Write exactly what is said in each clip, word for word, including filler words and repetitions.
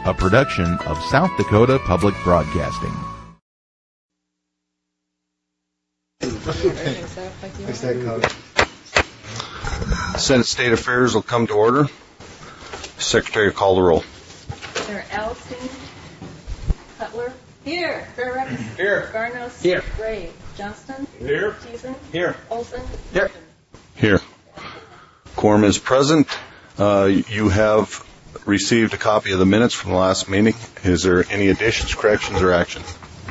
a production of South Dakota Public Broadcasting. Senate State Affairs will come to order. Secretary, call the roll. Senator Allison, Cutler. Here. Fair Here. Garnos. Here. Gray. Johnston. Here. Teason. Here. Olson. Here. Here. Quorum is present. Uh, you have received a copy of the minutes from the last meeting. Is there any additions, corrections, or action?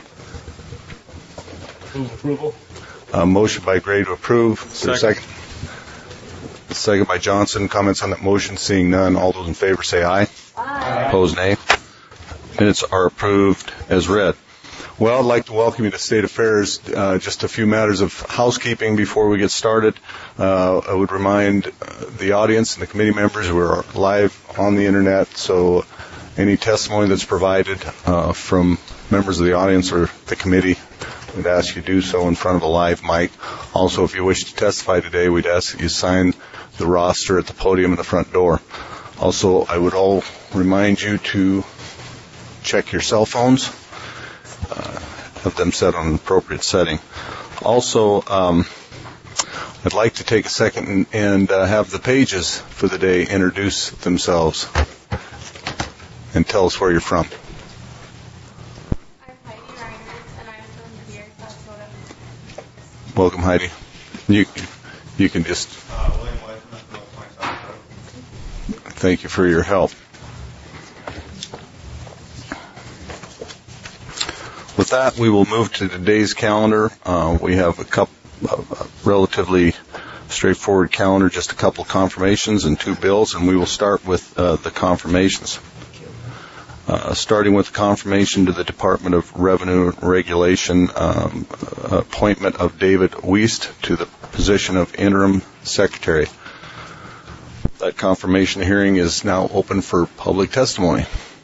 Move approval. Uh, motion by Gray to approve. Is there a Second. second? Second by Johnson. Comments on that motion? Seeing none. All those in favor say aye. Aye. Opposed, nay. Minutes are approved as read. Well, I'd like to welcome you to State Affairs. Uh, just a few matters of housekeeping before we get started. Uh, I would remind uh, the audience and the committee members who are live on the Internet, so any testimony that's provided uh, from members of the audience or the committee, we'd ask you to do so in front of a live mic. Also, if you wish to testify today, we'd ask that you sign the roster at the podium in the front door. Also, I would all remind you to check your cell phones. Uh, have them set on an appropriate setting. Also, um, I'd like to take a second and, and uh, have the pages for the day introduce themselves and tell us where you're from. I'm Heidi Reiners, and I'm from here, South Dakota. Welcome, Heidi. You you can just. Uh, William Weissman, North Point, South Dakota. Thank you for your help. With that, we will move to today's calendar. Uh, we have a couple, uh, relatively straightforward calendar, just a couple of confirmations and two bills, and we will start with uh, the confirmations. Uh, starting with the confirmation to the Department of Revenue and Regulation, um, appointment of David Wiest to the position of Interim Secretary. That confirmation hearing is now open for public testimony.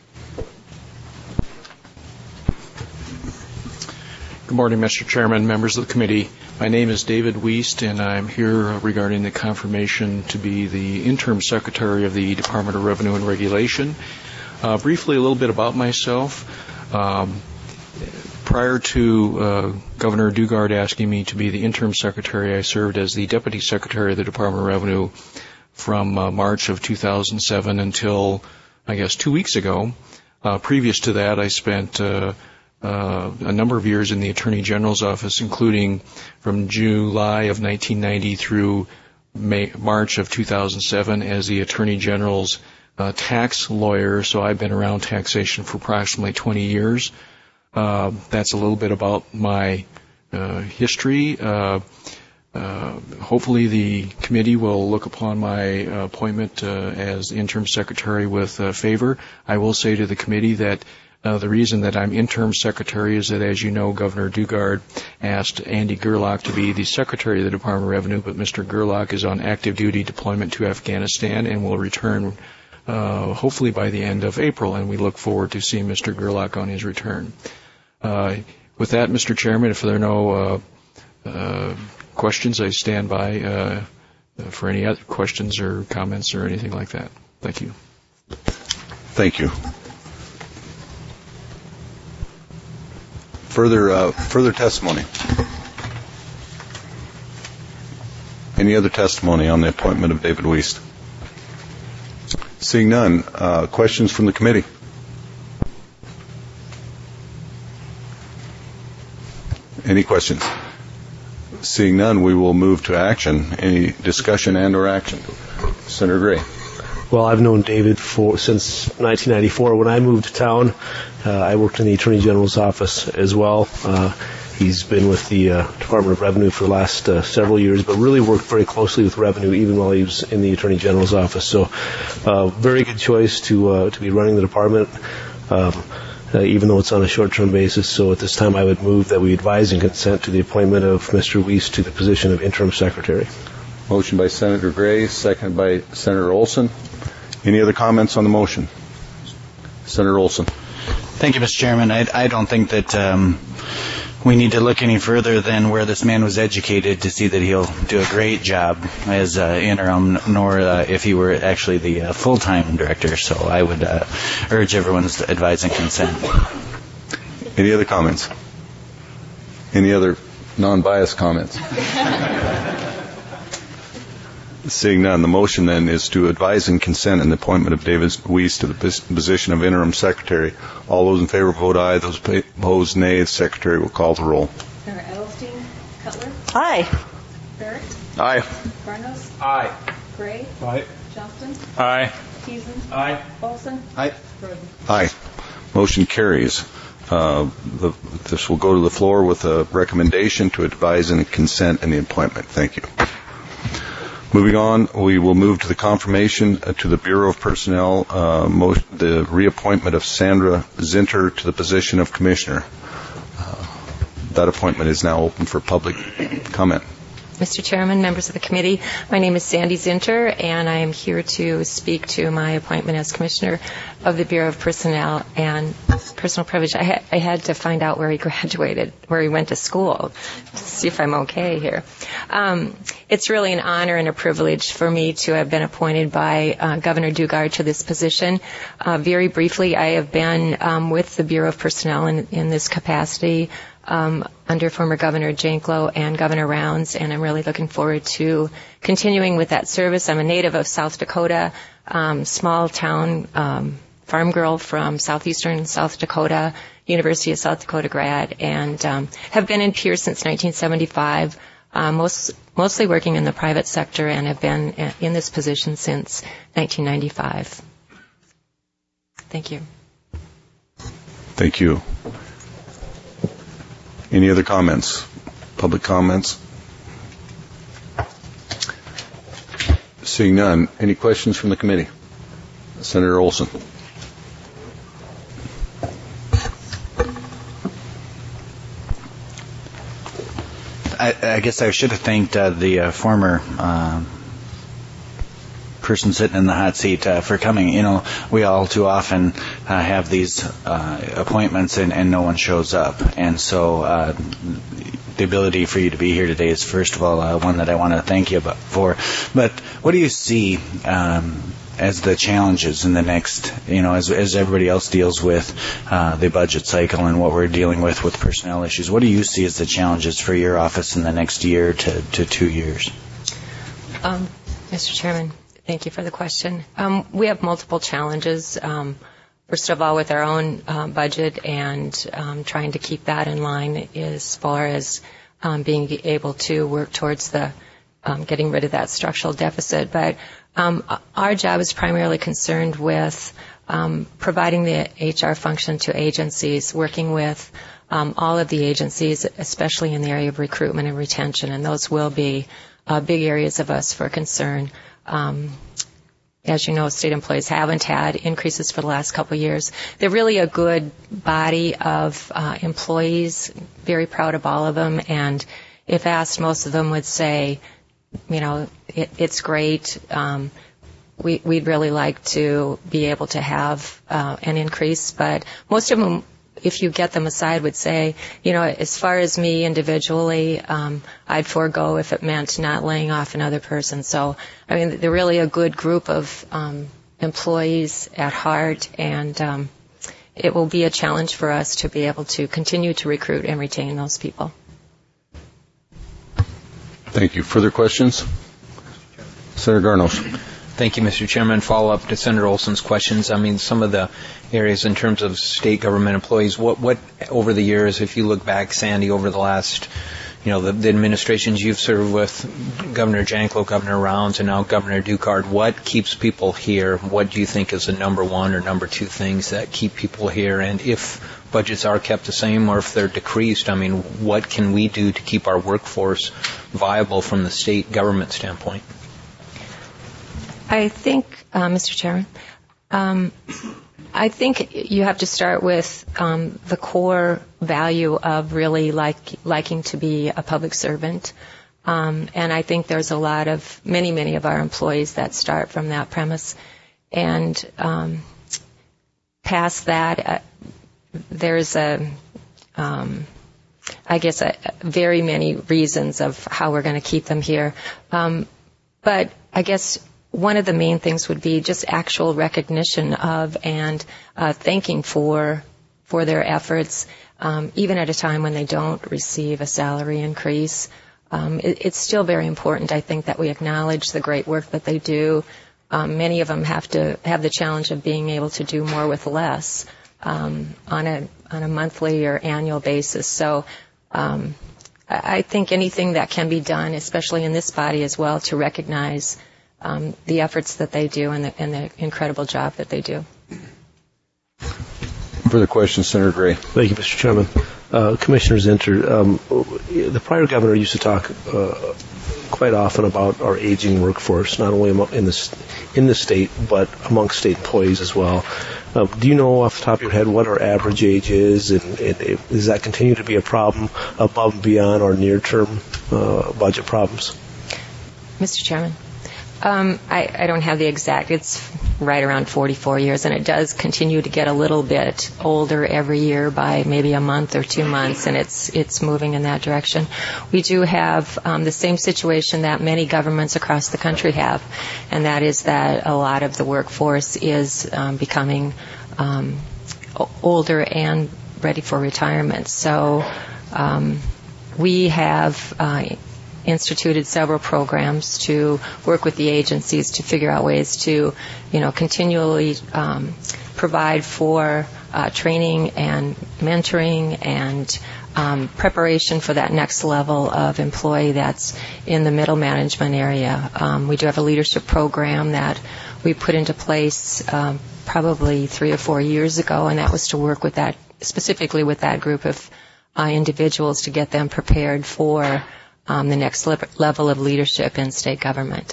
Good morning, Mister Chairman, members of the committee. My name is David Wiest, and I'm here regarding the confirmation to be the interim secretary of the Department of Revenue and Regulation. Uh, briefly, a little bit about myself. Um, prior to uh, Governor Dugard asking me to be the interim secretary, I served as the deputy secretary of the Department of Revenue from uh, March of two thousand seven until, I guess, two weeks ago. Uh, previous to that, I spent uh, Uh, a number of years in the Attorney General's office, including from July of nineteen ninety through May, March of two thousand seven as the Attorney General's uh, tax lawyer. So I've been around taxation for approximately twenty years. Uh, that's a little bit about my uh, history. Uh, uh, hopefully the committee will look upon my uh, appointment uh, as interim secretary with uh, favor. I will say to the committee that Uh, the reason that I'm interim secretary is that, as you know, Governor Dugard asked Andy Gerlach to be the secretary of the Department of Revenue, but Mister Gerlach is on active duty deployment to Afghanistan and will return uh, hopefully by the end of April, and we look forward to seeing Mister Gerlach on his return. Uh, with that, Mister Chairman, if there are no uh, uh, questions, I stand by uh, for any other questions or comments or anything like that. Thank you. Thank you. Further, uh, further testimony. Any other testimony on the appointment of David Wiest? Seeing none, uh, questions from the committee? Any questions? Seeing none, we will move to action. Any discussion and or action? Senator Gray. Well, I've known David for since nineteen ninety-four. When I moved to town, uh, I worked in the Attorney General's office as well. Uh, he's been with the uh, Department of Revenue for the last uh, several years, but really worked very closely with Revenue even while he was in the Attorney General's office. So, uh, very good choice to uh, to be running the department, um, uh, even though it's on a short-term basis. So, at this time, I would move that we advise and consent to the appointment of Mister Wiest to the position of Interim Secretary. Motion by Senator Gray, seconded by Senator Olson. Any other comments on the motion? Senator Olson. Thank you, Mister Chairman. I, I don't think that um, we need to look any further than where this man was educated to see that he'll do a great job as uh, interim, nor uh, if he were actually the uh, full-time director. So I would uh, urge everyone's advise and consent. Any other comments? Any other non-biased comments? Seeing none, the motion then is to advise and consent in the appointment of David Weiss to the position of interim secretary. All those in favor vote aye. Those opposed, nay. The secretary will call the roll. Sarah Edelstein, Cutler, Aye. Barrett, Aye. Barnos, Aye. Gray, Aye. Johnston, Aye. Teason, Aye. Olson, Aye. Roden. Aye. Motion carries. Uh, the, this will go to the floor with a recommendation to advise and consent in the appointment. Thank you. Moving on, we will move to the confirmation uh, to the Bureau of Personnel, uh, mo- the reappointment of Sandra Zinter to the position of Commissioner. Uh, that appointment is now open for public comment. Mister Chairman, members of the committee, my name is Sandy Zinter, and I am here to speak to my appointment as Commissioner of the Bureau of Personnel and Personal Privilege. I, ha- I had to find out where he graduated, where he went to school, to see if I'm okay here. Um, it's really an honor and a privilege for me to have been appointed by uh, Governor Dugard to this position. Uh, very briefly, I have been um, with the Bureau of Personnel in, in this capacity Um, under former Governor Janklow and Governor Rounds, and I'm really looking forward to continuing with that service. I'm a native of South Dakota, um, small town um, farm girl from southeastern South Dakota, University of South Dakota grad, and um, have been in Pierce since nineteen seventy-five, uh, most, mostly working in the private sector, and have been in this position since nineteen ninety-five. Thank you. Thank you. Any other comments? Public comments? Seeing none, any questions from the committee? Senator Olson. I, I guess I should have thanked uh, the uh, former uh, person sitting in the hot seat uh, for coming. You know, we all too often uh, have these uh, appointments and, and no one shows up. And so uh, the ability for you to be here today is, first of all, uh, one that I want to thank you about, for. But what do you see um, as the challenges in the next, you know, as, as everybody else deals with uh, the budget cycle and what we're dealing with with personnel issues, what do you see as the challenges for your office in the next year to, to two years? Um, Mister Chairman, thank you for the question. Um, we have multiple challenges. Um, first of all, with our own uh, budget and um, trying to keep that in line as far as um, being able to work towards the um, getting rid of that structural deficit. But um, our job is primarily concerned with um, providing the H R function to agencies, working with um, all of the agencies, especially in the area of recruitment and retention, and those will be uh, big areas of us for concern. Um, as you know, state employees haven't had increases for the last couple of years. They're really a good body of uh, employees, very proud of all of them, and if asked, most of them would say, you know, it, it's great. Um, we, we'd really like to be able to have uh, an increase, but most of them, if you get them aside, would say, you know, as far as me individually, um, I'd forego if it meant not laying off another person. So, I mean, they're really a good group of um, employees at heart, and um, it will be a challenge for us to be able to continue to recruit and retain those people. Thank you. Further questions? Senator Garnos. Thank you, Mister Chairman. Follow up to Senator Olson's questions. I mean, some of the areas in terms of state government employees, what, what over the years, if you look back, Sandy, over the last, you know, the, the administrations you've served with, Governor Janklow, Governor Rounds, and now Governor Dugard, what keeps people here? What do you think is the number one or number two things that keep people here? And if budgets are kept the same or if they're decreased, I mean, what can we do to keep our workforce viable from the state government standpoint? I think, uh, Mister Chairman, um, I think you have to start with um, the core value of really like, liking to be a public servant. Um, and I think there's a lot of, many, many of our employees that start from that premise. And um, past that, uh, there's a, um, I guess, uh, very many reasons of how we're going to keep them here. Um, but I guess one of the main things would be just actual recognition of and uh, thanking for for their efforts, um, even at a time when they don't receive a salary increase. Um, it, it's still very important, I think, that we acknowledge the great work that they do. Um, many of them have to have the challenge of being able to do more with less um, on a on a monthly or annual basis. So um, I, I think anything that can be done, especially in this body as well, to recognize um, the efforts that they do and the, and the incredible job that they do. Further questions, Senator Gray. Thank you, Mister Chairman. Uh, Commissioner Zinter, um, the prior governor used to talk uh, quite often about our aging workforce, not only in the, in the state, but amongst state employees as well. Uh, do you know off the top of your head what our average age is, and, and does that continue to be a problem above and beyond our near-term uh, budget problems? Mister Chairman, um, I, I don't have the exact. It's right around forty-four years, and it does continue to get a little bit older every year by maybe a month or two months, and it's it's moving in that direction. We do have um, the same situation that many governments across the country have, and that is that a lot of the workforce is um, becoming um, older and ready for retirement. So um, we have uh, instituted several programs to work with the agencies to figure out ways to, you know, continually um, provide for uh, training and mentoring and um, preparation for that next level of employee that's in the middle management area. Um, we do have a leadership program that we put into place um, probably three or four years ago, and that was to work with that, specifically with that group of uh, individuals to get them prepared for Um, the next le- level of leadership in state government.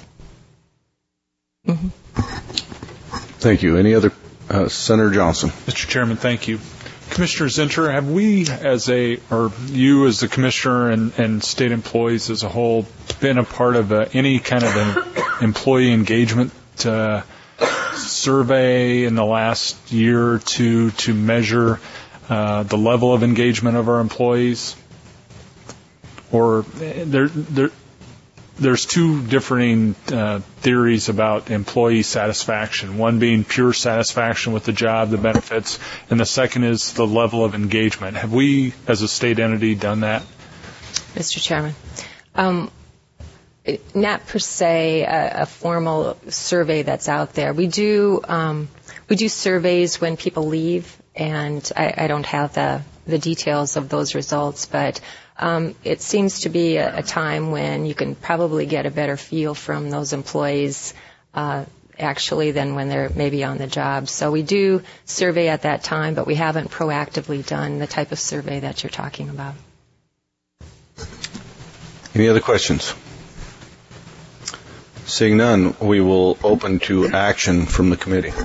Mm-hmm. Thank you. Any other? Uh, Senator Johnson. Mister Chairman, thank you. Commissioner Zinter, have we as a, or you as the commissioner and, and state employees as a whole, been a part of a, any kind of an employee engagement uh, survey in the last year or two to measure uh, the level of engagement of our employees? Or there, there, there's two differing uh, theories about employee satisfaction. One being pure satisfaction with the job, the benefits, and the second is the level of engagement. Have we, as a state entity, done that? Mister Chairman, um, not per se a, a formal survey that's out there. We do um, we do surveys when people leave, and I, I don't have the the details of those results, but Um, it seems to be a, a time when you can probably get a better feel from those employees uh, actually than when they're maybe on the job. So we do survey at that time, but we haven't proactively done the type of survey that you're talking about. Any other questions? Seeing none, we will open to action from the committee.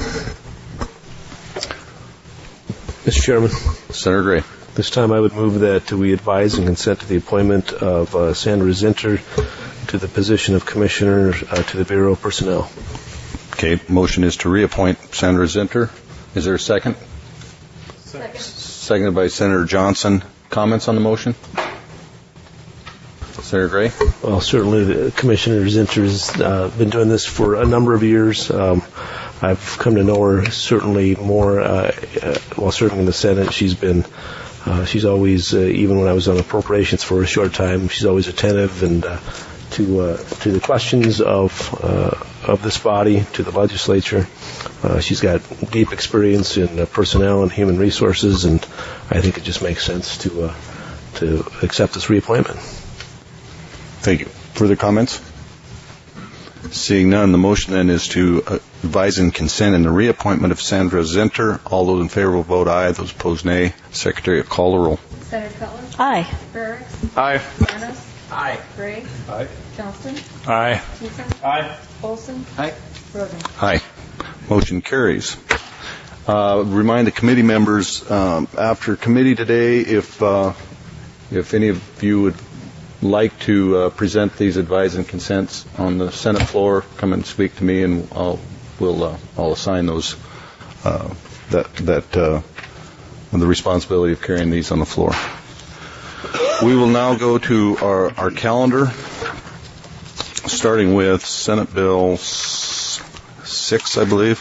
Mister Chairman. Senator Gray. This time I would move that we advise and consent to the appointment of uh, Sandra Zinter to the position of Commissioner uh, to the Bureau of Personnel. Okay, motion is to reappoint Sandra Zinter. Is there a second? Second. Seconded by Senator Johnson. Comments on the motion? Senator Gray? Well, certainly the Commissioner Zinter has uh, been doing this for a number of years. Um, I've come to know her certainly more, uh, uh, well, certainly in the Senate. She's been Uh, she's always, uh, even when I was on appropriations for a short time, she's always attentive and uh, to uh, to the questions of uh, of this body, to the legislature. Uh, she's got deep experience in uh, personnel and human resources, and I think it just makes sense to uh, to accept this reappointment. Thank you. Further comments? Seeing none, the motion then is to uh, advise and consent in the reappointment of Sandra Zinter. All those in favor will vote aye. Those opposed, nay. Secretary, call the roll. Senator Cutler? Aye. Burris? Aye. Manos? Aye. Gray? Aye. Johnston? Aye. Keeson? Aye. Olson? Aye. Rosen? Aye. Motion carries. Uh, remind the committee members um, after committee today, if uh, if any of you would like to uh, present these advise and consents on the Senate floor, come and speak to me, and I'll we'll uh, I'll assign those uh, that that uh, the responsibility of carrying these on the floor. We will now go to our, our calendar, starting with Senate Bill six, I believe.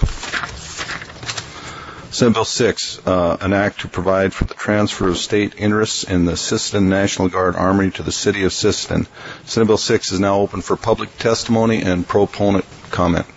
Senate Bill six, uh, an act to provide for the transfer of state interests in the Sisseton National Guard Armory to the City of Sisseton. Senate Bill six is now open for public testimony and proponent comment.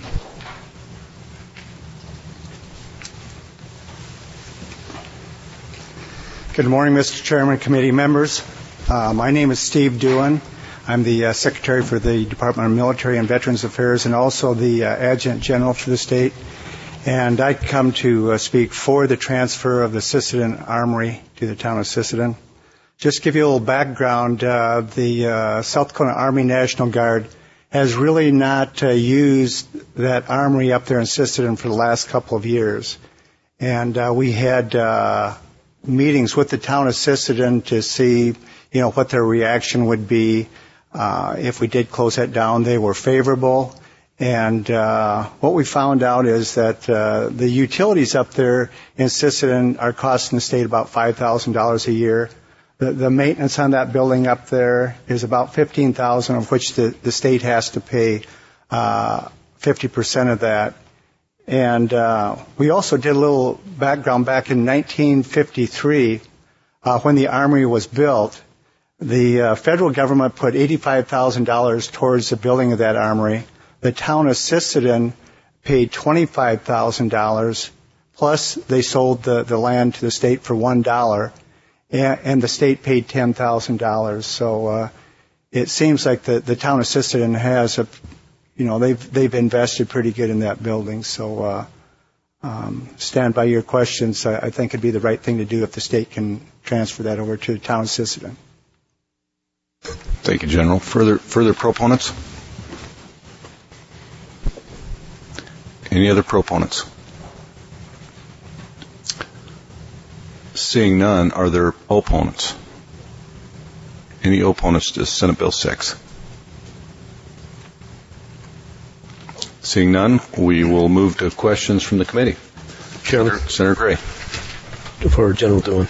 Good morning, Mister Chairman, committee members. Uh, my name is Steve Dewan. I'm the uh, Secretary for the Department of Military and Veterans Affairs and also the uh, Adjutant General for the state. And I come to uh, speak for the transfer of the Sisseton Armory to the town of Sisseton. Just to give you a little background, uh, the uh, South Dakota Army National Guard has really not uh, used that armory up there in Sisseton for the last couple of years. And uh, we had uh, meetings with the town of Sisseton to see, you know, what their reaction would be uh, if we did close that down. They were favorable. And uh, what we found out is that uh, the utilities up there in Sisseton are costing the state about five thousand dollars a year. The, the maintenance on that building up there is about fifteen thousand dollars, of which the, the state has to pay uh, fifty percent of that. And uh, we also did a little background. Back in nineteen fifty-three, uh, when the Armory was built, the uh, federal government put eighty-five thousand dollars towards the building of that armory. The town of Sisseton paid twenty-five thousand dollars, plus they sold the, the land to the state for one dollar, and, and the state paid ten thousand dollars. So uh, it seems like the, the town of Sisseton has a, you know, they've they've invested pretty good in that building. So uh, um, stand by your questions. I, I think it'd be the right thing to do if the state can transfer that over to the town of Sisseton. Thank you, General. Further further proponents? Any other proponents? Seeing none, are there opponents? Any opponents to Senate Bill six? Seeing none, we will move to questions from the committee. Chairman. Senator, Senator Gray. For General Dewan.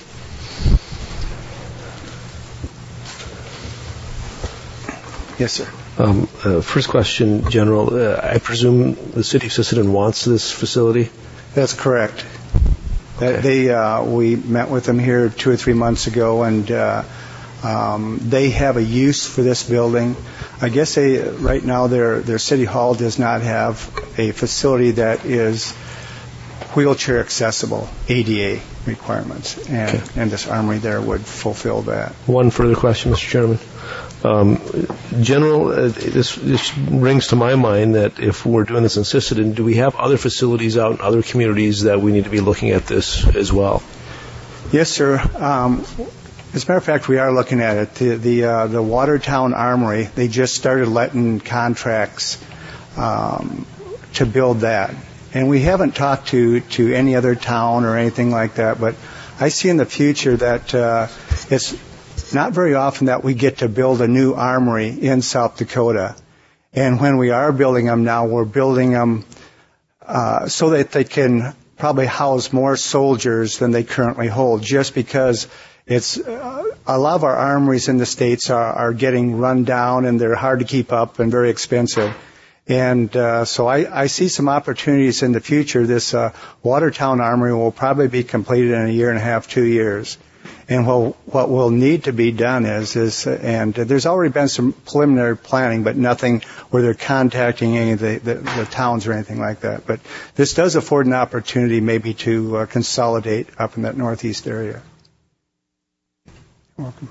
Yes, sir. Um, uh, first question, General. Uh, I presume the city of Sisseton wants this facility? That's correct. Okay. They, uh, we met with them here two or three months ago, and uh, um, they have a use for this building. I guess they, right now their their city hall does not have a facility that is wheelchair accessible, A D A requirements, and, okay. and this armory there would fulfill that. One further question, Mister Chairman. Um, General, uh, this, this rings to my mind that if we're doing this in Sisseton, do we have other facilities out in other communities that we need to be looking at this as well? Yes, sir. Um, as a matter of fact, we are looking at it. The the, uh, the Watertown Armory, they just started letting contracts um, to build that. And we haven't talked to, to any other town or anything like that, but I see in the future that uh, it's not very often that we get to build a new armory in South Dakota. And when we are building them now, we're building them uh, so that they can probably house more soldiers than they currently hold, just because it's uh, a lot of our armories in the States are, are getting run down and they're hard to keep up and very expensive. And uh, so I, I see some opportunities in the future. This uh, Watertown Armory will probably be completed in a year and a half, two years. And what, what will need to be done is, is and there's already been some preliminary planning, but nothing where they're contacting any of the, the, the towns or anything like that. But this does afford an opportunity maybe to uh, consolidate up in that northeast area. You're welcome.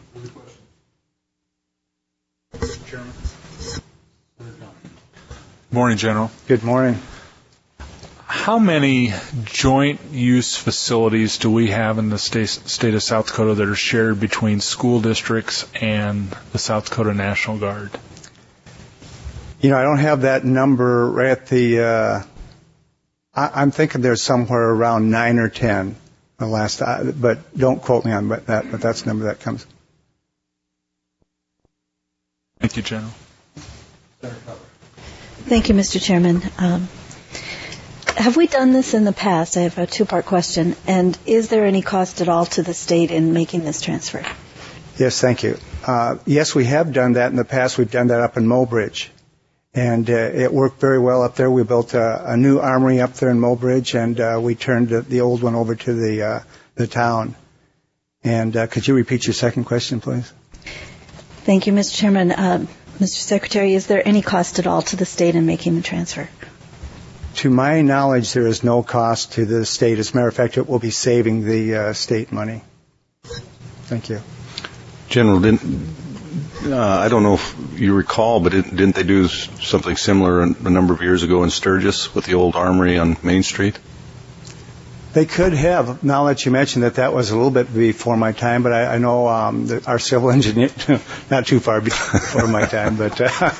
Mister Chairman. Good morning, General. Good morning. How many joint use facilities do we have in the state, state of South Dakota that are shared between school districts and the South Dakota National Guard? You know, I don't have that number right at the, uh, I, I'm thinking there's somewhere around nine or ten, the last, uh, but don't quote me on that, but that's the number that comes. Thank you, General. Thank you, Mister Chairman. Um, have we done this in the past? I have a two-part question. And is there any cost at all to the state in making this transfer? Yes, thank you. Uh, yes, we have done that in the past. We've done that up in Mobridge. And uh, it worked very well up there. We built a, a new armory up there in Mobridge, and uh, we turned the, the old one over to the uh, the town. And uh, could you repeat your second question, please? Thank you, Mister Chairman. Uh, Mister Secretary, is there any cost at all to the state in making the transfer? To my knowledge, there is no cost to the state. As a matter of fact, it will be saving the uh, state money. Thank you. General, didn't, uh, I don't know if you recall, but didn't, didn't they do something similar a number of years ago in Sturgis with the old armory on Main Street? They could have. Now that you mentioned that, that was a little bit before my time, but I, I know um, that our civil engineer, not too far before my time, but uh,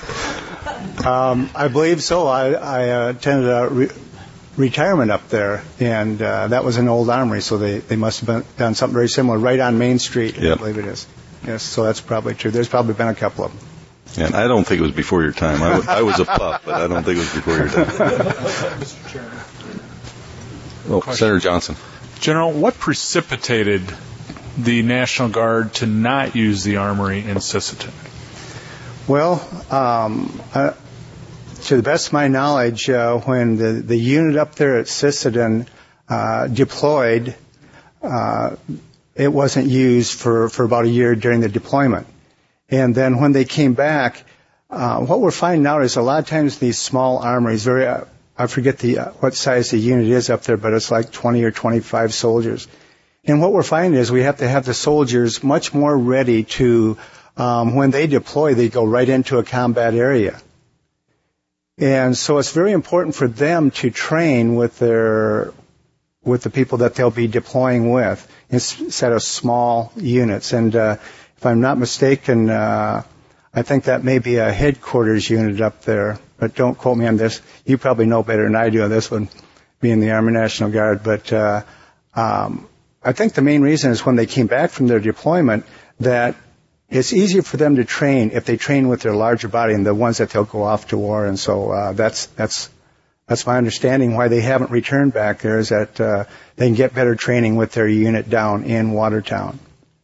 um, I believe so. I, I uh, attended a re- retirement up there, and uh, that was an old armory, so they, they must have been, done something very similar right on Main Street, yep. I believe it is. Yes, so that's probably true. There's probably been a couple of them. Yeah, and I don't think it was before your time. I, w- I was a pup, but I don't think it was before your time. Mister Chairman. Oh, Senator Johnson. General, what precipitated the National Guard to not use the armory in Sisseton? Well, um, uh, to the best of my knowledge, uh, when the, the unit up there at Sisseton uh, deployed, uh, it wasn't used for, for about a year during the deployment. And then when they came back, uh, what we're finding out is a lot of times these small armories, very, uh, I forget the uh, what size the unit is up there, but it's like twenty or twenty-five soldiers. And what we're finding is we have to have the soldiers much more ready to, um, when they deploy, they go right into a combat area. And so it's very important for them to train with their, with the people that they'll be deploying with instead of small units. And uh, if I'm not mistaken, uh, I think that may be a headquarters unit up there, but don't quote me on this. You probably know better than I do on this one, being the Army National Guard. But uh, um, I think the main reason is when they came back from their deployment that it's easier for them to train if they train with their larger body and the ones that they'll go off to war. And so uh, that's that's that's my understanding why they haven't returned back there is that uh, they can get better training with their unit down in Watertown.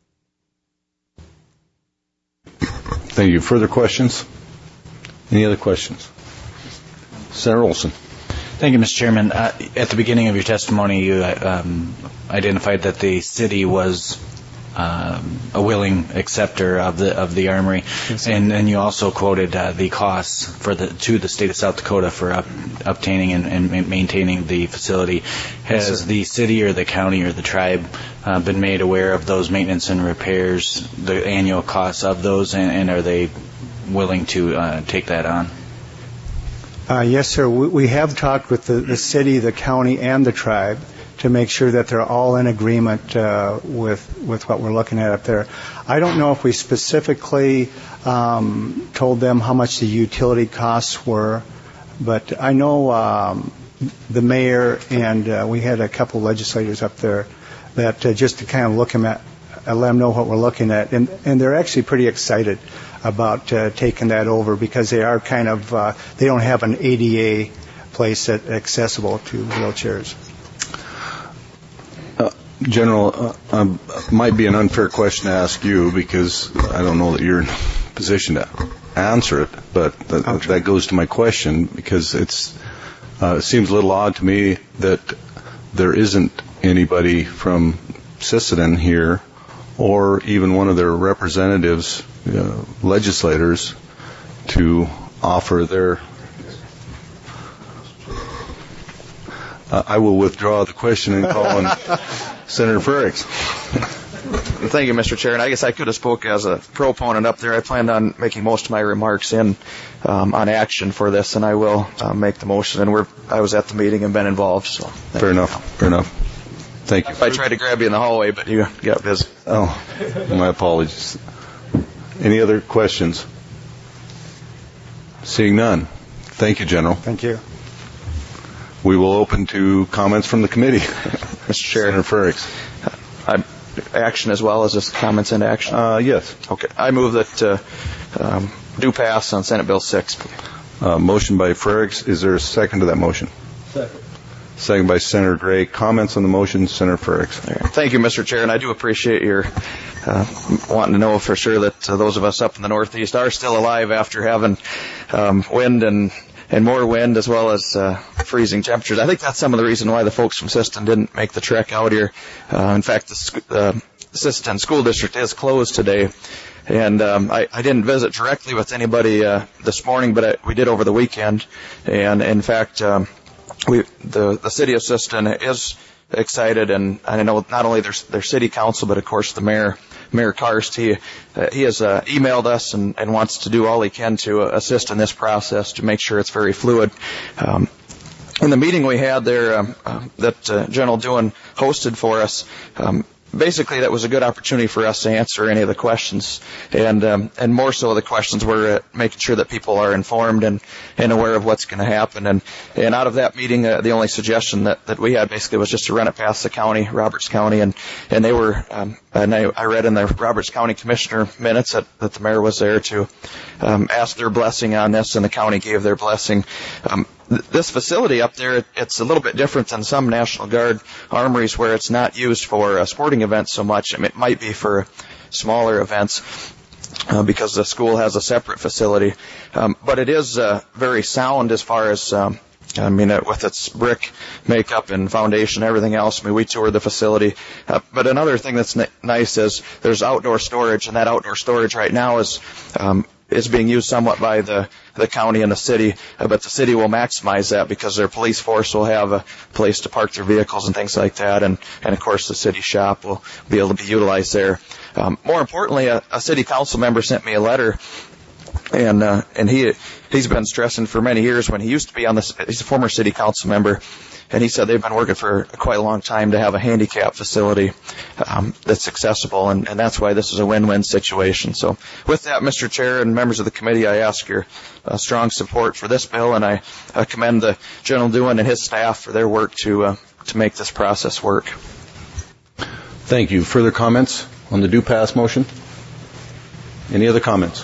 Thank you. Further questions? Any other questions? Senator Olson. Thank you, Mister Chairman. Uh, at the beginning of your testimony, you um, identified that the city was um, a willing acceptor of the of the armory, yes, and and you also quoted uh, the costs for the to the state of South Dakota for up, obtaining and, and maintaining the facility. Has yes, the city or the county or the tribe uh, been made aware of those maintenance and repairs, the annual costs of those, and, and are they willing to uh, take that on? Uh, yes, sir. We, we have talked with the, the city, the county, and the tribe to make sure that they're all in agreement uh, with with what we're looking at up there. I don't know if we specifically um, told them how much the utility costs were, but I know um, the mayor and uh, we had a couple legislators up there that uh, just to kind of look them at, uh, let them know what we're looking at, and and they're actually pretty excited about uh, taking that over because they are kind of uh, they don't have an A D A place that accessible to wheelchairs. Uh, General, uh, um, might be an unfair question to ask you because I don't know that you're in a position to answer it, but that, that goes to my question because it's uh, it seems a little odd to me that there isn't anybody from Sisseton here or even one of their representatives, uh, legislators, to offer their... Uh, I will withdraw the question and call on Senator Frerichs. Thank you, Mister Chair. And I guess I could have spoke as a proponent up there. I planned on making most of my remarks in um, on action for this, and I will uh, make the motion. And we're I was at the meeting and been involved. So fair enough. Fair enough. Thank you. I tried to grab you in the hallway, but you got busy. Oh, my apologies. Any other questions? Seeing none. Thank you, General. Thank you. We will open to comments from the committee. Mister Chair. Senator Frerichs. I, action as well as just comments and action? Uh, yes. Okay. I move that uh, um, do pass on Senate Bill six. Uh, motion by Frerichs. Is there a second to that motion? Second. second by Senator Gray. Comments on the motion, Senator Frerichs. Thank you, Mister Chair, and I do appreciate your uh, wanting to know for sure that uh, those of us up in the Northeast are still alive after having um, wind and and more wind as well as uh, freezing temperatures. I think that's some of the reason why the folks from Sisseton didn't make the trek out here. Uh, in fact, the sc- uh, Sisseton School District is closed today. And um, I, I didn't visit directly with anybody uh, this morning, but I, we did over the weekend. And in fact, um, we the the city of Sisseton is excited, and I know not only their their city council, but of course the mayor, Mayor Karst. He uh, he has uh, emailed us and, and wants to do all he can to uh, assist in this process to make sure it's very fluid. Um, in the meeting we had there um, uh, that uh, General Doohan hosted for us. Um, Basically, that was a good opportunity for us to answer any of the questions, and um, and more so the questions were uh, making sure that people are informed and, and aware of what's going to happen. And, and out of that meeting, uh, the only suggestion that, that we had basically was just to run it past the county, Roberts County, and and they were, um, and I, I read in the Roberts County Commissioner minutes that, that the mayor was there to um, ask their blessing on this, and the county gave their blessing. Um, This facility up there, it's a little bit different than some National Guard armories where it's not used for uh, sporting events so much. I mean, it might be for smaller events uh, because the school has a separate facility. Um, but it is uh, very sound as far as, um, I mean, uh, with its brick makeup and foundation and everything else. I mean, we toured the facility. Uh, but another thing that's n- nice is there's outdoor storage, and that outdoor storage right now is um, is being used somewhat by the the county and the city, uh, but the city will maximize that because their police force will have a place to park their vehicles and things like that, and, and of course the city shop will be able to be utilized there. Um, more importantly, a, a city council member sent me a letter, and uh, and he he's been stressing for many years when he used to be on this. He's a former city council member. And he said they've been working for quite a long time to have a handicap facility um, that's accessible, and, and that's why this is a win-win situation. So with that, Mister Chair and members of the committee, I ask your uh, strong support for this bill, and I uh, commend the General Doohan and his staff for their work to uh, to make this process work. Thank you. Further comments on the do pass motion? Any other comments?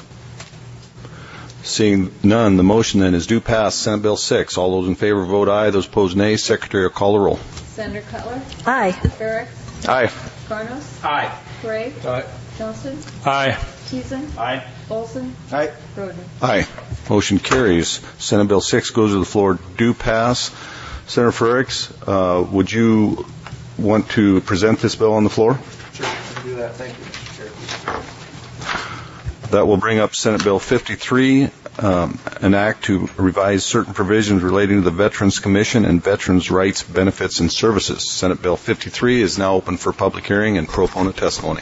Seeing none, the motion then is do pass Senate Bill six. All those in favor vote aye. Those opposed nay. Secretary will call the roll. Senator Cutler? Aye. Frerichs? Aye. Carnos? Aye. Gray? Aye. Johnson? Aye. Teason? Aye. Olson? Aye. Roden? Aye. Motion carries. Senate Bill six goes to the floor. Do pass. Senator Frerichs, uh, would you want to present this bill on the floor? Sure, I can do that. Thank you, Mister Chair. That will bring up Senate Bill fifty-three, um, an act to revise certain provisions relating to the Veterans Commission and veterans' rights, benefits, and services. Senate Bill fifty-three is now open for public hearing and proponent testimony.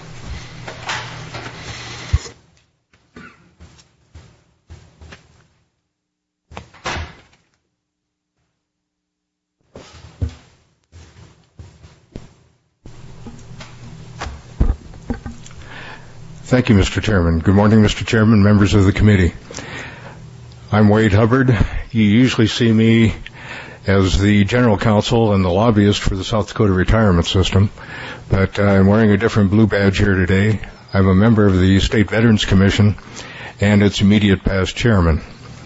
Thank you, Mister Chairman. Good morning, Mister Chairman, members of the committee. I'm Wade Hubbard. You usually see me as the general counsel and the lobbyist for the South Dakota Retirement System, but I'm wearing a different blue badge here today. I'm a member of the State Veterans Commission and its immediate past chairman.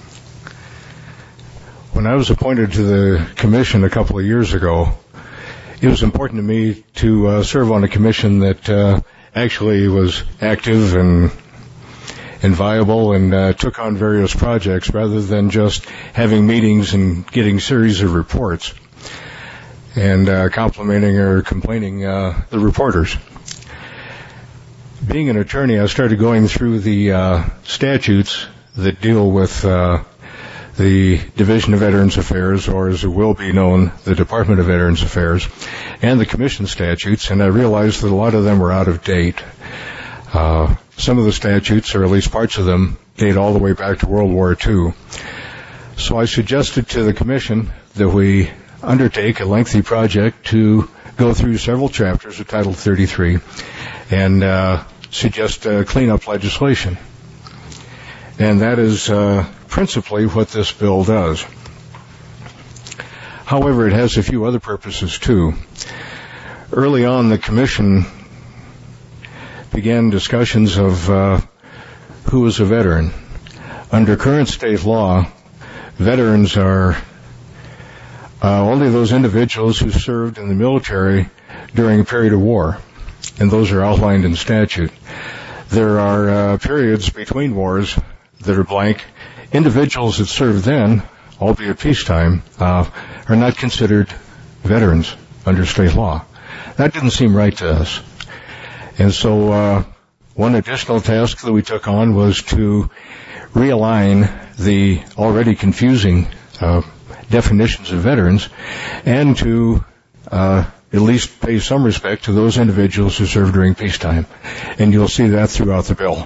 When I was appointed to the commission a couple of years ago, it was important to me to uh, serve on a commission that uh, actually was active and and viable and uh, took on various projects rather than just having meetings and getting series of reports and uh, complimenting or complaining uh, the reporters. Being an attorney, I started going through the uh, statutes that deal with uh, the Division of Veterans Affairs, or as it will be known, the Department of Veterans Affairs, and the Commission statutes, and I realized that a lot of them were out of date. Uh, some of the statutes, or at least parts of them, date all the way back to World War Two. So I suggested to the Commission that we undertake a lengthy project to go through several chapters of Title thirty-three and uh, suggest uh, cleanup legislation. And that is uh, principally what this bill does. However, it has a few other purposes too. Early on, the Commission began discussions of uh, who is a veteran. Under current state law, veterans are uh, only those individuals who served in the military during a period of war, and those are outlined in statute. There are uh, periods between wars that are blank. Individuals that served then, albeit peacetime, uh, are not considered veterans under state law. That didn't seem right to us. And so uh, one additional task that we took on was to realign the already confusing uh, definitions of veterans and to uh, at least pay some respect to those individuals who served during peacetime. And you'll see that throughout the bill.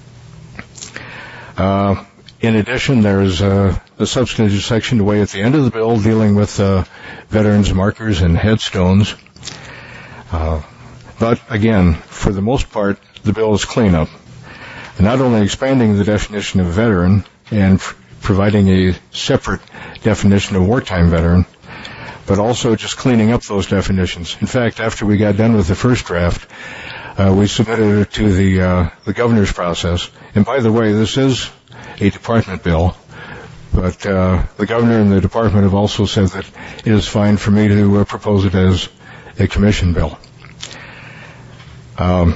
Uh, in addition, there's a, a substantive section way at the end of the bill dealing with uh, veterans markers and headstones. Uh, but again, for the most part, the bill is cleanup. Not only expanding the definition of veteran and f- providing a separate definition of wartime veteran, but also just cleaning up those definitions. In fact, after we got done with the first draft, uh, we submitted it to the uh, the governor's process. And by the way, this is a department bill, but uh, the governor and the department have also said that it is fine for me to uh, propose it as a commission bill. Um,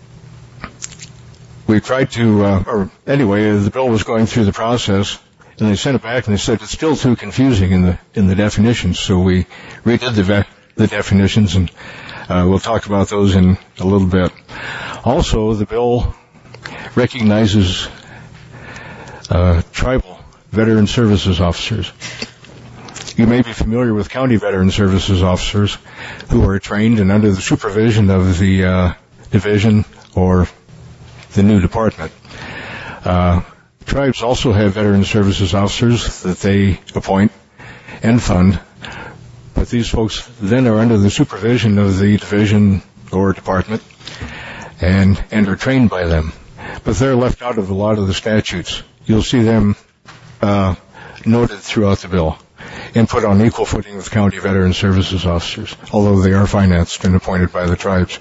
we tried to, uh, or anyway, the bill was going through the process, and they sent it back, and they said it's still too confusing in the in the definitions. So we redid the ve- the definitions, and uh, we'll talk about those in a little bit. Also, the bill recognizes uh, tribal veteran services officers. You may be familiar with county veteran services officers who are trained and under the supervision of the uh, division or the new department. Uh, tribes also have veteran services officers that they appoint and fund, but these folks then are under the supervision of the division or department and, and are trained by them. But they're left out of a lot of the statutes. You'll see them uh, noted throughout the bill and put on equal footing with county veteran services officers, although they are financed and appointed by the tribes.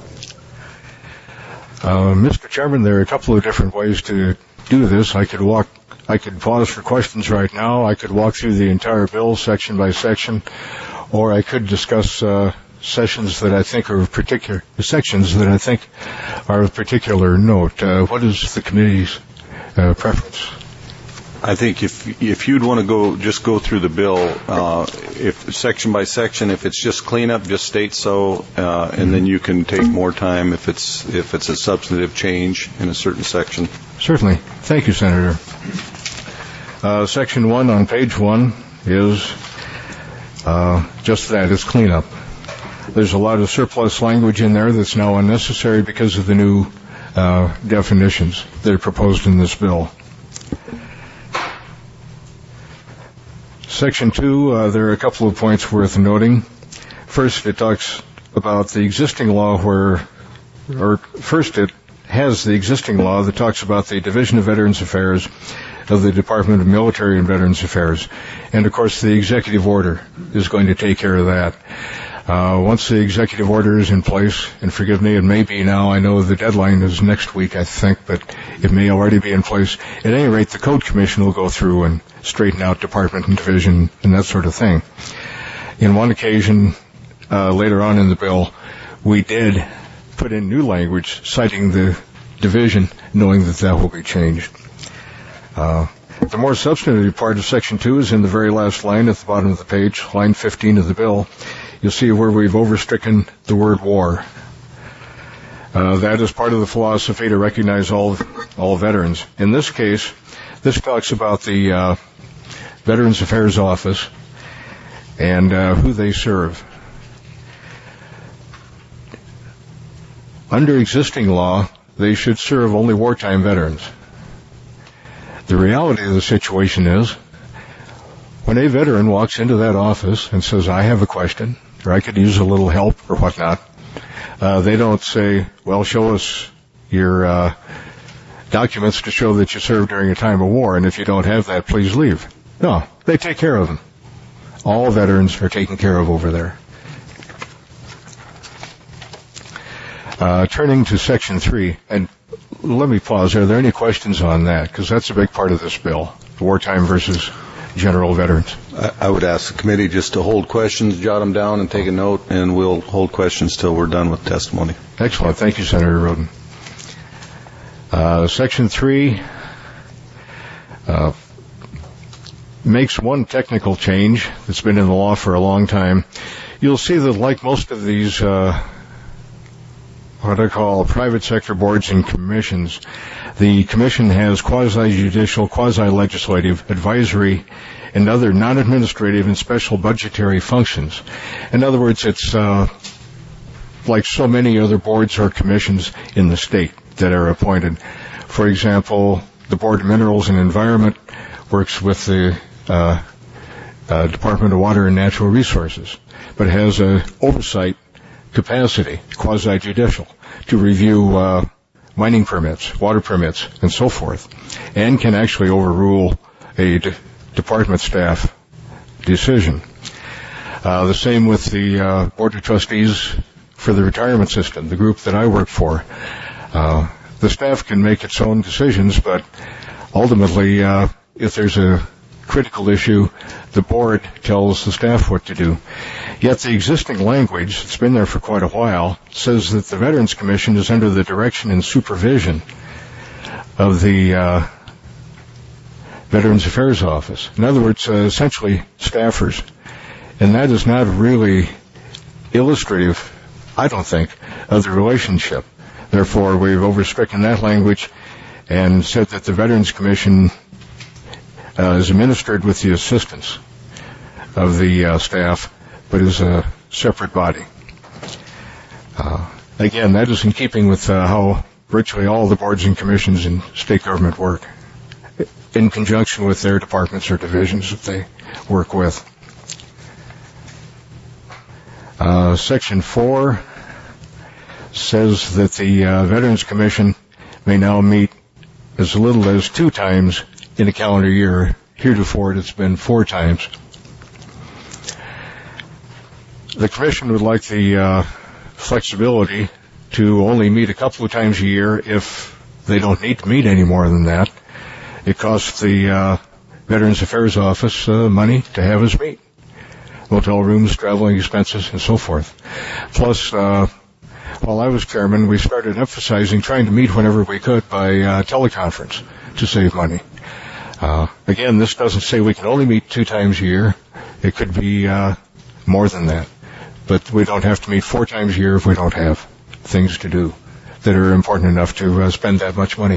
Uh, Mister Chairman, there are a couple of different ways to do this. I could walk, I could pause for questions right now. I could walk through the entire bill section by section, or I could discuss uh, sessions that I think are of particular sections that I think are of particular note. Uh, what is the committee's uh, preference? I think if if you'd want to go just go through the bill, uh, if section by section, if it's just cleanup, just state so, uh, and then you can take more time if it's if it's a substantive change in a certain section. Certainly. Thank you, Senator. Uh, section one on page one is uh, just that, it's cleanup. There's a lot of surplus language in there that's now unnecessary because of the new uh, definitions that are proposed in this bill. Section two, uh, there are a couple of points worth noting. First, it talks about the existing law where, or first it has the existing law that talks about the Division of Veterans Affairs of the Department of Military and Veterans Affairs. And of course, the executive order is going to take care of that. Uh, once the executive order is in place, and forgive me, it may be now, I know the deadline is next week, I think, but it may already be in place. At any rate, the Code Commission will go through and straighten out department and division and that sort of thing. In one occasion, uh, later on in the bill, we did put in new language citing the division, knowing that that will be changed. Uh, the more substantive part of Section two is in the very last line at the bottom of the page, line fifteen of the bill. You'll see where we've overstricken the word war. Uh, that is part of the philosophy to recognize all all veterans. In this case, this talks about the uh, Veterans Affairs Office and uh, who they serve. Under existing law, they should serve only wartime veterans. The reality of the situation is, when a veteran walks into that office and says, I have a question, or I could use a little help, or whatnot, uh, they don't say, well, show us your uh, documents to show that you served during a time of war, and if you don't have that, please leave. No, they take care of them. All veterans are taken care of over there. Uh, turning to Section three, and let me pause. Are there any questions on that? Because that's a big part of this bill, wartime versus general veterans. I, I would ask the committee just to hold questions, jot them down, and take a note, and we'll hold questions till we're done with testimony. Excellent. Thank you, Senator Roden. Uh, Section three uh, makes one technical change that's been in the law for a long time. You'll see that, like most of these uh, what I call private sector boards and commissions, the commission has quasi-judicial, quasi-legislative, advisory, and other non-administrative and special budgetary functions. In other words, it's uh, like so many other boards or commissions in the state that are appointed. For example, the Board of Minerals and Environment works with the uh, uh, Department of Water and Natural Resources, but has a oversight capacity, quasi-judicial, to review uh, mining permits, water permits, and so forth, and can actually overrule a de- department staff decision. Uh, the same with the uh, Board of Trustees for the retirement system, the group that I work for. Uh, the staff can make its own decisions, but ultimately, uh, if there's a critical issue, the board tells the staff what to do. Yet the existing language, it's been there for quite a while, says that the Veterans Commission is under the direction and supervision of the uh, Veterans Affairs Office. In other words, uh, essentially staffers. And that is not really illustrative, I don't think, of the relationship. Therefore, we've overstricken that language and said that the Veterans Commission uh, is administered with the assistance of the uh, staff, but is a separate body. Uh, again, that is in keeping with uh, how virtually all the boards and commissions in state government work, in conjunction with their departments or divisions that they work with. Uh, Section four says that the uh, Veterans Commission may now meet as little as two times in a calendar year. Heretofore, it's been four times. The Commission would like the uh, flexibility to only meet a couple of times a year if they don't need to meet any more than that. It costs the uh, Veterans Affairs Office uh, money to have us meet. Motel rooms, traveling expenses, and so forth. Plus, uh, while I was chairman, we started emphasizing trying to meet whenever we could by uh, teleconference to save money. Uh, again, this doesn't say we can only meet two times a year. It could be uh, more than that. But we don't have to meet four times a year if we don't have things to do that are important enough to uh, spend that much money.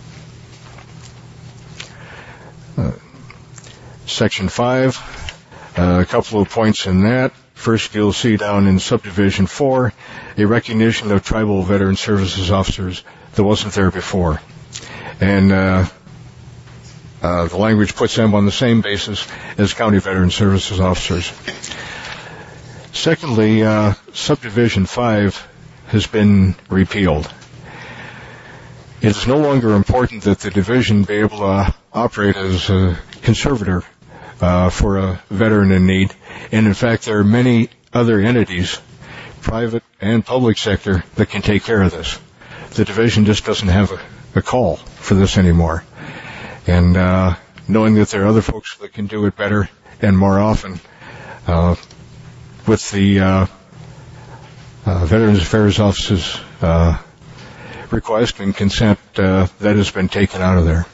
Uh, Section five, uh, a couple of points in that. First, you'll see down in Subdivision four, a recognition of tribal veteran services officers that wasn't there before. And uh, uh, the language puts them on the same basis as county veteran services officers. Secondly, uh, Subdivision five has been repealed. It is no longer important that the division be able to operate as a conservator uh, for a veteran in need. And in fact, there are many other entities, private and public sector, that can take care of this. The division just doesn't have a, a call for this anymore. And uh, knowing that there are other folks that can do it better and more often, uh, with the uh, uh, Veterans Affairs Office's uh, request and consent, uh, that has been taken out of there.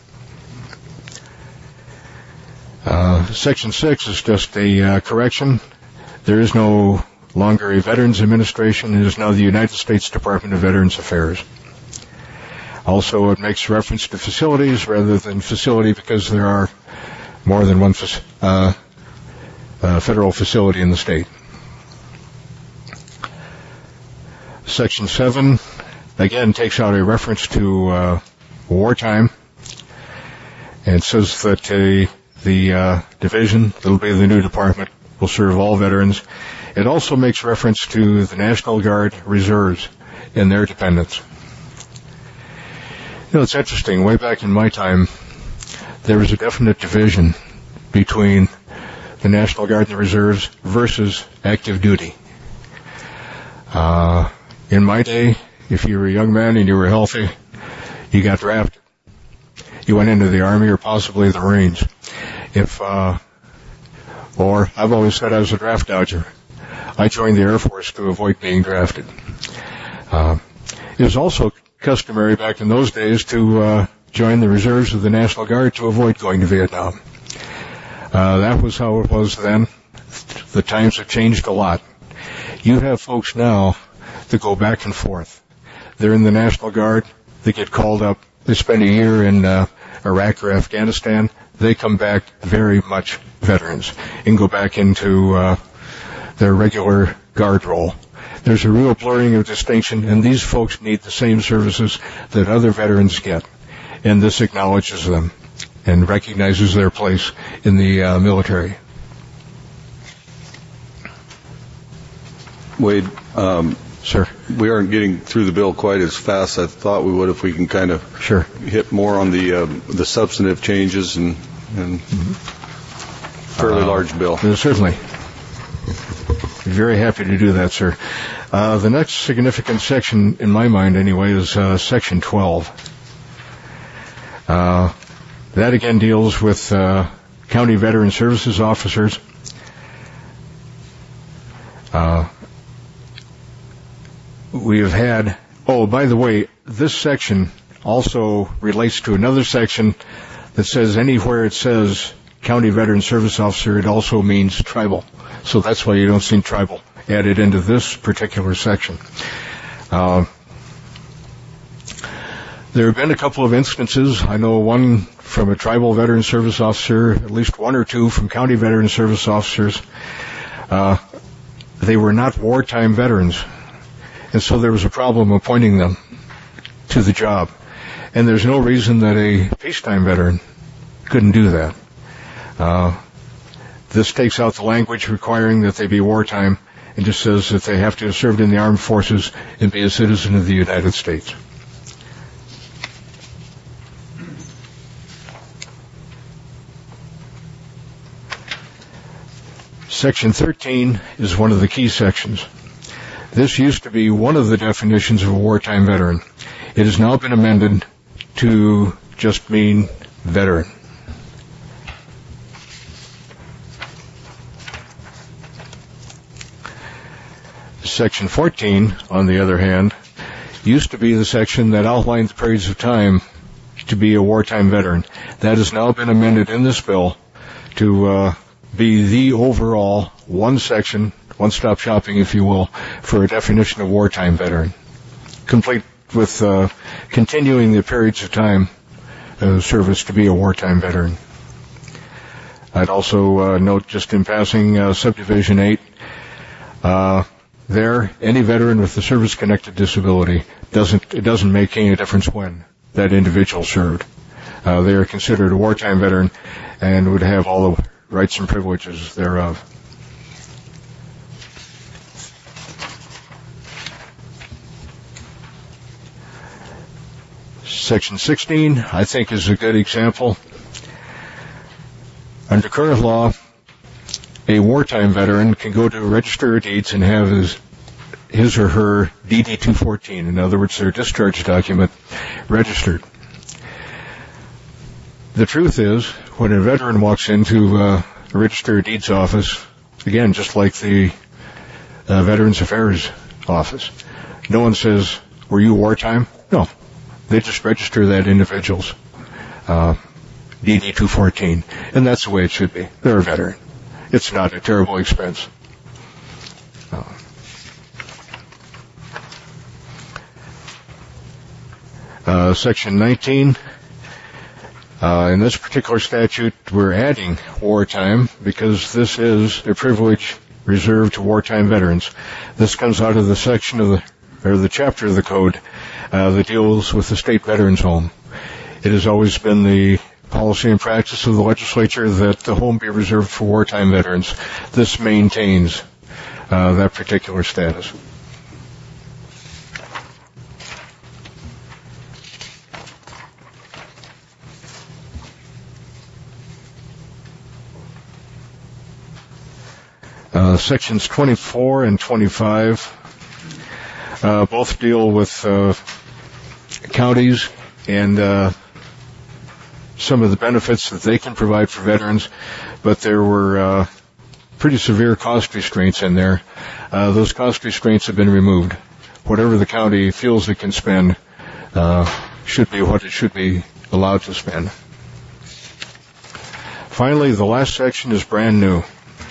Uh, Section six is just a uh, correction. There is no longer a Veterans Administration. It is now the United States Department of Veterans Affairs. Also, it makes reference to facilities rather than facility because there are more than one uh, uh, federal facility in the state. Section seven, again, takes out a reference to uh, wartime and says that uh, the uh, division, that'll be the new department, will serve all veterans. It also makes reference to the National Guard reserves and their dependents. You know, it's interesting. Way back in my time, there was a definite division between the National Guard and the reserves versus active duty. Uh, in my day, if you were a young man and you were healthy, you got drafted. You went into the Army or possibly the Marines. If uh, Or, I've always said I was a draft dodger. I joined the Air Force to avoid being drafted. Uh, it was also customary back in those days to uh, join the reserves of the National Guard to avoid going to Vietnam. Uh, that was how it was then. The times have changed a lot. You have folks now that go back and forth. They're in the National Guard. They get called up. They spend a year in uh, Iraq or Afghanistan. They come back very much veterans and go back into uh, their regular Guard role. There's a real blurring of distinction, and these folks need the same services that other veterans get. And this acknowledges them and recognizes their place in the uh, military. Wade, um, sir, we aren't getting through the bill quite as fast as I thought we would if we can kind of sure hit more on the um, the substantive changes and, and mm-hmm. fairly uh, large bill. Certainly. Very happy to do that, sir. Uh, the next significant section, in my mind anyway, is uh, Section twelve. Uh, that again deals with uh, county veteran services officers. Uh, we have had, oh, by the way, this section also relates to another section that says anywhere it says county veteran service officer, it also means tribal. So that's why you don't see tribal added into this particular section. Uh, there have been a couple of instances. I know one from a tribal veteran service officer, at least one or two from county veteran service officers. Uh, they were not wartime veterans, and so there was a problem appointing them to the job. And there's no reason that a peacetime veteran couldn't do that. Uh, This takes out the language requiring that they be wartime and just says that they have to have served in the armed forces and be a citizen of the United States. Section thirteen is one of the key sections. This used to be one of the definitions of a wartime veteran. It has now been amended to just mean veteran. Section fourteen, on the other hand, used to be the section that outlined the periods of time to be a wartime veteran. That has now been amended in this bill to uh, be the overall one section, one-stop shopping, if you will, for a definition of wartime veteran, complete with uh, continuing the periods of time of service to be a wartime veteran. I'd also uh, note, just in passing, uh, subdivision eight, uh, there, any veteran with a service-connected disability doesn't, it doesn't make any difference when that individual served. Uh, they are considered a wartime veteran and would have all the rights and privileges thereof. Section sixteen, I think, is a good example. Under current law, a wartime veteran can go to a register of deeds and have his, his or her D D two fourteen, in other words, their discharge document, registered. The truth is, when a veteran walks into uh, a register of deeds office, again, just like the uh, Veterans Affairs office, no one says, "Were you wartime?" No. They just register that individual's uh, D D two fourteen, and that's the way it should be. They're a veteran. It's not a terrible expense. Uh, uh, Section nineteen, uh, in this particular statute, we're adding wartime because this is a privilege reserved to wartime veterans. This comes out of the section of the, or the chapter of the code uh, that deals with the state veterans home. It has always been the policy and practice of the legislature that the home be reserved for wartime veterans. This maintains uh, that particular status. Uh, sections twenty-four and twenty-five uh, both deal with uh, counties and uh, some of the benefits that they can provide for veterans, but there were uh, pretty severe cost restraints in there. Uh, those cost restraints have been removed. Whatever the county feels it can spend uh, should be what it should be allowed to spend. Finally, the last section is brand new.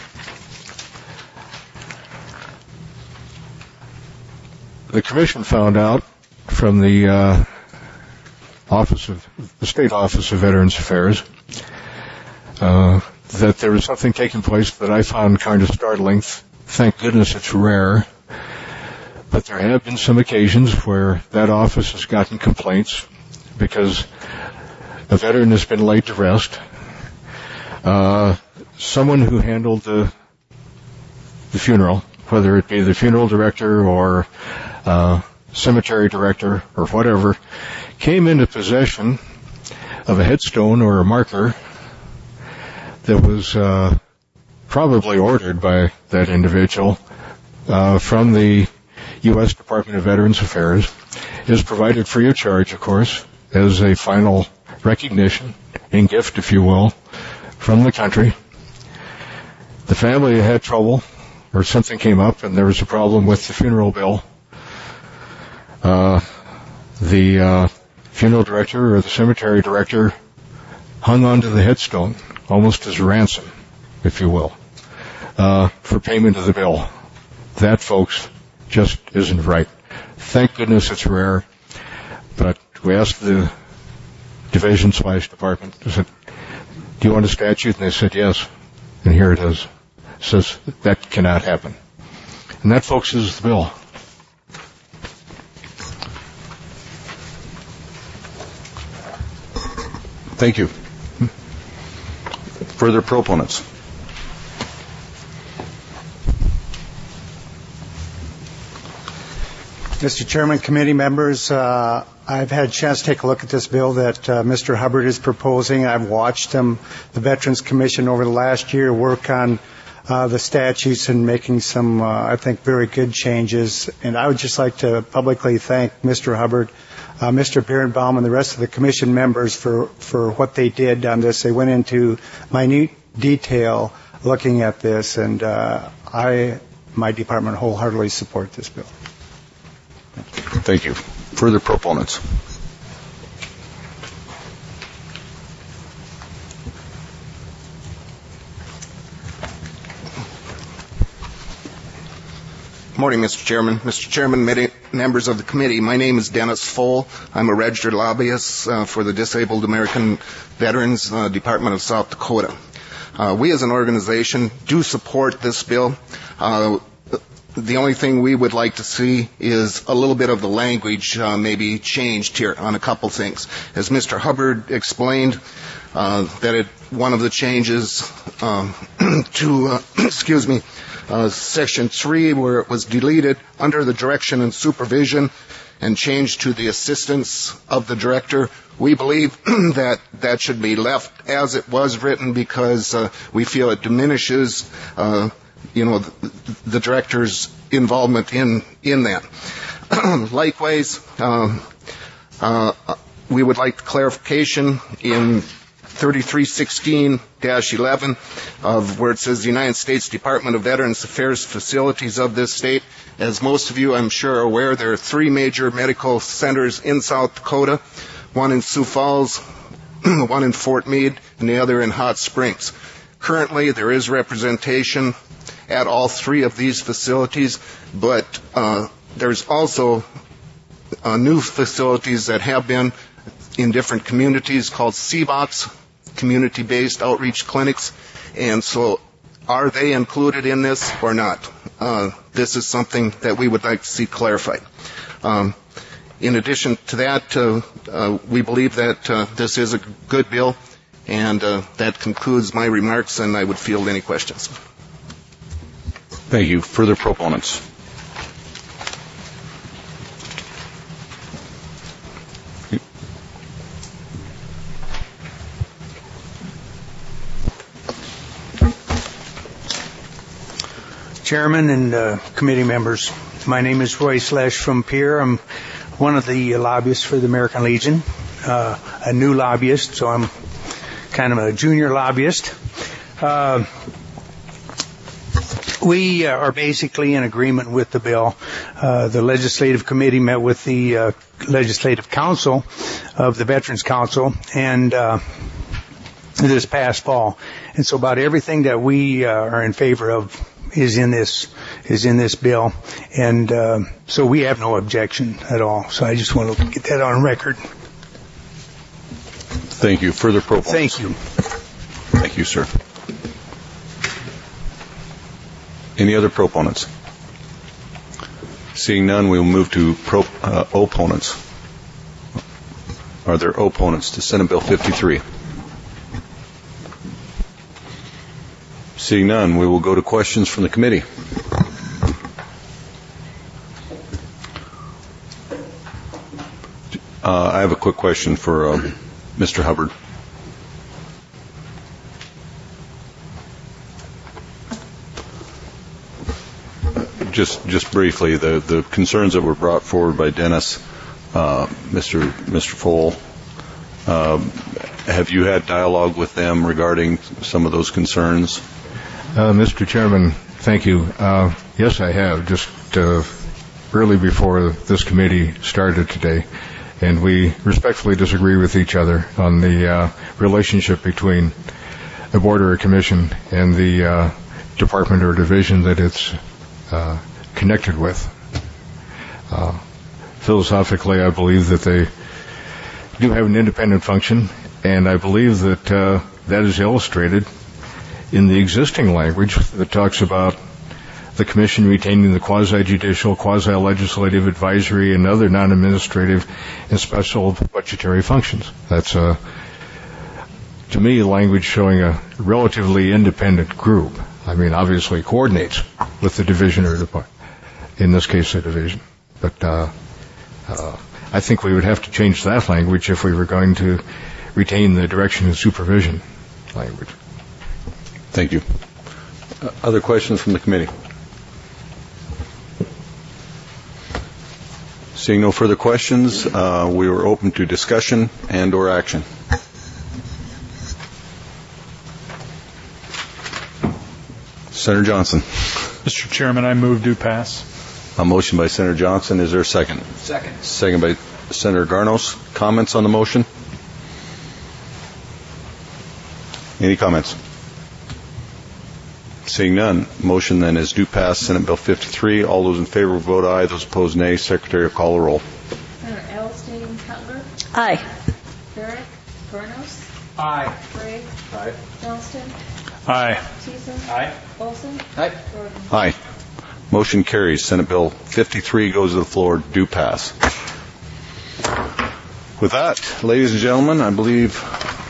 The commission found out from the uh, office of the State Office of Veterans Affairs uh, that there was something taking place that I found kind of startling. Thank goodness it's rare, but there have been some occasions where that office has gotten complaints because a veteran has been laid to rest. Uh, someone who handled the the funeral, whether it be the funeral director or uh, cemetery director or whatever, came into possession of a headstone or a marker that was uh, probably ordered by that individual uh, from the U S Department of Veterans Affairs. It is provided free of charge, of course, as a final recognition and gift, if you will, from the country. The family had trouble, or something came up, and there was a problem with the funeral bill. Uh, the uh, funeral director or the cemetery director hung onto the headstone, almost as a ransom, if you will, uh, for payment of the bill. That, folks, just isn't right. Thank goodness it's rare, but we asked the division slash department, I said, do you want a statute? And they said yes, and here it is. It says that cannot happen. And that, folks, is the bill. Thank you. Further proponents? Mister Chairman, committee members, uh, I've had a chance to take a look at this bill that uh, Mister Hubbard is proposing. I've watched him, the Veterans Commission, over the last year work on uh, the statutes and making some, uh, I think, very good changes. And I would just like to publicly thank Mister Hubbard, uh, Mister Birnbaum, and the rest of the commission members for, for what they did on this. They went into minute detail looking at this, and uh, I, my department, wholeheartedly support this bill. Thank you. Further proponents? Morning, Mister Chairman. Mister Chairman, members of the committee, my name is Dennis Full. I'm a registered lobbyist uh, for the Disabled American Veterans uh, Department of South Dakota. Uh, we as an organization do support this bill. Uh, The only thing we would like to see is a little bit of the language uh, maybe changed here on a couple things. As Mister Hubbard explained, uh, that it, one of the changes um, to, uh, excuse me, uh, Section three, where it was deleted under the direction and supervision and changed to the assistance of the director, we believe that that should be left as it was written because uh, we feel it diminishes uh, you know, the, the director's involvement in, in that. Likewise, uh, uh, we would like clarification in thirty-three sixteen dash eleven of where it says the United States Department of Veterans Affairs facilities of this state. As most of you, I'm sure, are aware, there are three major medical centers in South Dakota, one in Sioux Falls, one in Fort Meade, and the other in Hot Springs. Currently, there is representation at all three of these facilities, but uh, there's also uh, new facilities that have been in different communities called C VOCs, community-based outreach clinics, and so are they included in this or not? Uh, this is something that we would like to see clarified. Um, in addition to that, uh, uh, we believe that uh, this is a good bill, and uh, that concludes my remarks, and I would field any questions. Thank you. Further proponents? Chairman and uh, committee members, my name is Roy Slesh from Pierre. I'm one of the lobbyists for the American Legion, uh, a new lobbyist, so I'm kind of a junior lobbyist. Uh, we uh, are basically in agreement with the bill. Uh, the legislative committee met with the uh, legislative council of the Veterans Council and uh, this past fall, and so about everything that we uh, are in favor of is in this is in this bill, and uh, so we have no objection at all. So I just want to get that on record. Thank you. Further proponents? Thank you. Thank you, sir. Any other proponents? Seeing none, we will move to pro, uh, opponents. Are there opponents to Senate Bill fifty-three? Seeing none, we will go to questions from the committee. Uh, I have a quick question for uh, Mister Hubbard. Just, just briefly, the, the concerns that were brought forward by Dennis, uh, Mister Mister Fole, uh, have you had dialogue with them regarding some of those concerns? Uh, Mister Chairman, thank you. Uh, yes, I have, just uh, early before this committee started today, and we respectfully disagree with each other on the uh, relationship between a board or a commission and the uh, department or division that it's uh, connected with. Uh, philosophically, I believe that they do have an independent function, and I believe that uh, that is illustrated in the existing language that talks about the commission retaining the quasi-judicial, quasi-legislative, advisory, and other non-administrative and special budgetary functions. That's, uh, to me, language showing a relatively independent group. I mean, obviously coordinates with the division or department, in this case, the division. But uh, uh, I think we would have to change that language if we were going to retain the direction and supervision language. Thank you. Uh, other questions from the committee? Seeing no further questions, uh, we are open to discussion and or action. Senator Johnson. Mister Chairman, I move to pass. A motion by Senator Johnson. Is there a second? Second. Second by Senator Garnos. Comments on the motion? Any comments? Seeing none, motion then is due pass. Senate Bill fifty-three. All those in favor vote aye. Those opposed, nay. Secretary will call the roll. Senator Elstein Cutler. Aye. Barrett. Bernos. Aye. Gray. Aye. Johnston. Aye. Thiessen. Aye. Olson. Aye. Gordon. Aye. Motion carries. Senate Bill fifty-three goes to the floor. Due pass. With that, ladies and gentlemen, I believe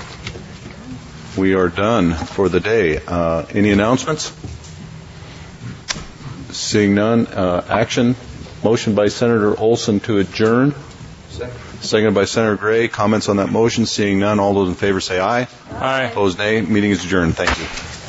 we are done for the day. Uh, any announcements? Seeing none, uh, action. Motion by Senator Olson to adjourn. Second. Seconded by Senator Gray. Comments on that motion? Seeing none, all those in favor say aye. Aye. Opposed, nay. Meeting is adjourned. Thank you.